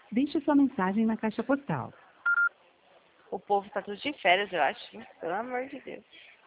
Deixe sua mensagem na caixa postal. O povo tá tudo de férias, eu acho, hein? Pelo amor de Deus.